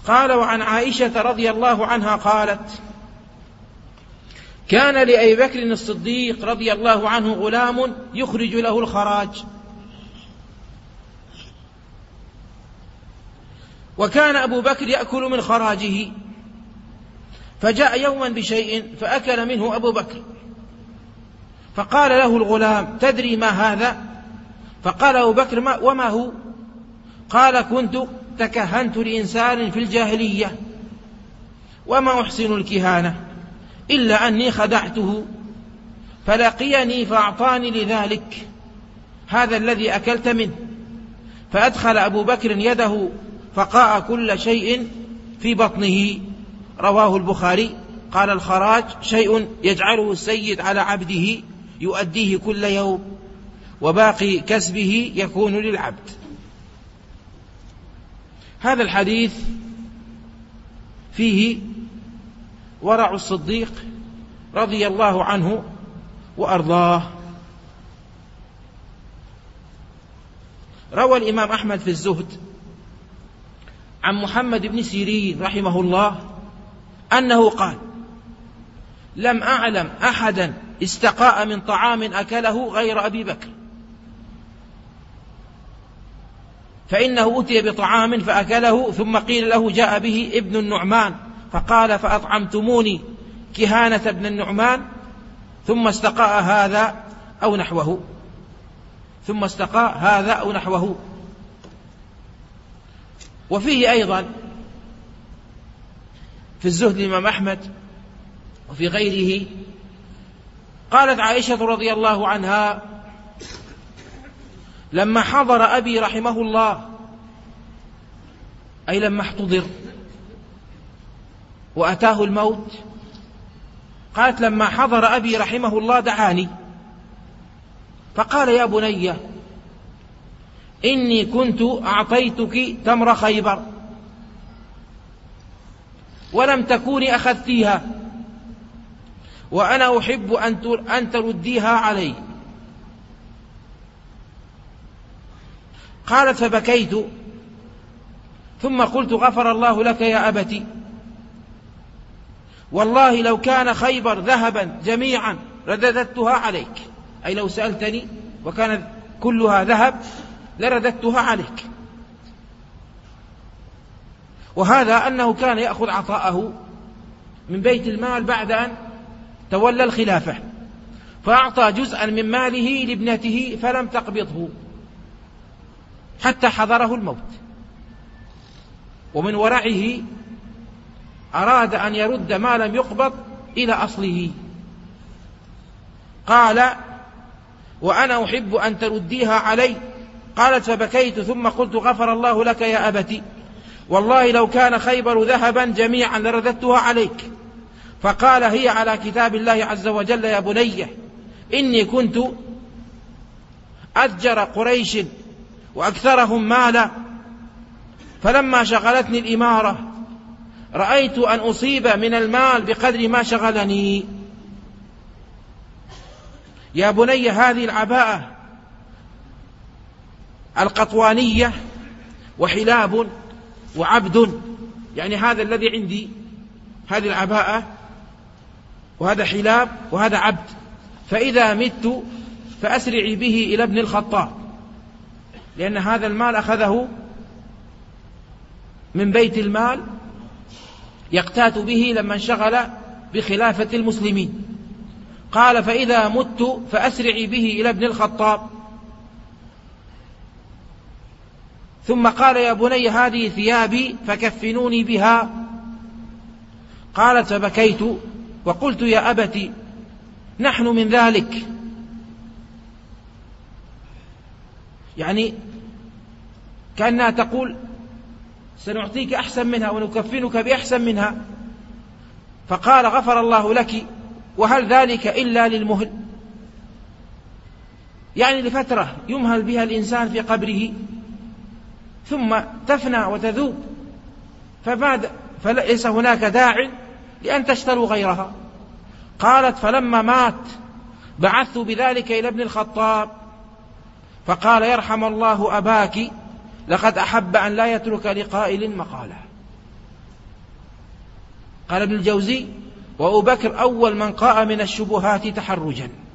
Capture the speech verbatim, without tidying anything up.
قال: وعن عائشة رضي الله عنها قالت: كان لأبي بكر الصديق رضي الله عنه غلام يخرج له الخراج، وكان أبو بكر يأكل من خراجه، فجاء يوما بشيء فأكل منه أبو بكر، فقال له الغلام: تدري ما هذا؟ فقال أبو بكر: ما وما هو؟ قال: كنت تكهنت لإنسان في الجاهلية وما أحسن الكهانة إلا أني خدعته فلقيني فأعطاني لذلك هذا الذي أكلت منه. فأدخل أبو بكر يده فقاء كل شيء في بطنه. رواه البخاري. قال: الخراج شيء يجعله السيد على عبده يؤديه كل يوم، وباقي كسبه يكون للعبد. هذا الحديث فيه ورع الصديق رضي الله عنه وأرضاه. روى الإمام أحمد في الزهد عن محمد بن سيرين رحمه الله أنه قال: لم أعلم أحدا استقاء من طعام أكله غير أبي بكر، فإنه أتي بطعام فأكله، ثم قيل له: جاء به ابن النعمان، فقال: فأطعمتموني كهانة ابن النعمان، ثم استقاء هذا أو نحوه ثم استقاء هذا أو نحوه. وفيه أيضا في الزهد الإمام أحمد وفي غيره قالت عائشة رضي الله عنها: لما حضر أبي رحمه الله، أي لما احتضر وأتاه الموت، قالت: لما حضر أبي رحمه الله دعاني فقال: يا بني، إني كنت أعطيتك تمر خيبر ولم تكوني أخذتيها، وأنا أحب أن ترديها علي. قالت: فبكيت، ثم قلت: غفر الله لك يا أبتي، والله لو كان خيبر ذهبا جميعا رددتها عليك، أي لو سألتني وكانت كلها ذهب لرددتها عليك. وهذا أنه كان يأخذ عطاءه من بيت المال بعد أن تولى الخلافة، فأعطى جزءا من ماله لابنته فلم تقبضه حتى حضره الموت. ومن ورعه أراد أن يرد ما لم يقبض إلى أصله. قال: وأنا أحب أن ترديها علي. قالت: فبكيت، ثم قلت: غفر الله لك يا أبتي، والله لو كان خيبر ذهبا جميعا لرددتها عليك. فقال: هي على كتاب الله عز وجل يا بني، إني كنت أتجر قريش وأكثرهم مالا، فلما شغلتني الإمارة رأيت أن أصيب من المال بقدر ما شغلني. يا بني، هذه العباءة القطوانية وحلاب وعبد، يعني هذا الذي عندي، هذه العباءة وهذا حلاب وهذا عبد، فإذا مت فأسرعي به إلى ابن الخطاب، لأن هذا المال أخذه من بيت المال يقتات به لما انشغل بخلافة المسلمين. قال: فإذا مت فأسرعي به إلى ابن الخطاب. ثم قال: يا بني، هذه ثيابي فكفنوني بها. قالت: فبكيت وقلت: يا أبتي، نحن من ذلك، يعني كأنها تقول: سنعطيك أحسن منها ونكفنك بأحسن منها. فقال: غفر الله لك، وهل ذلك إلا للمهل؟ يعني لفترة يمهل بها الإنسان في قبره ثم تفنى وتذوب، فماذا فليس هناك داع لأن تشتروا غيرها. قالت: فلما مات بعثت بذلك إلى ابن الخطاب، فقال: يرحم الله أباك، لقد أحب أن لا يترك لقائل مقاله. قال ابن الجوزي: وأبو بكر أول من قاء من الشبهات تحرجا.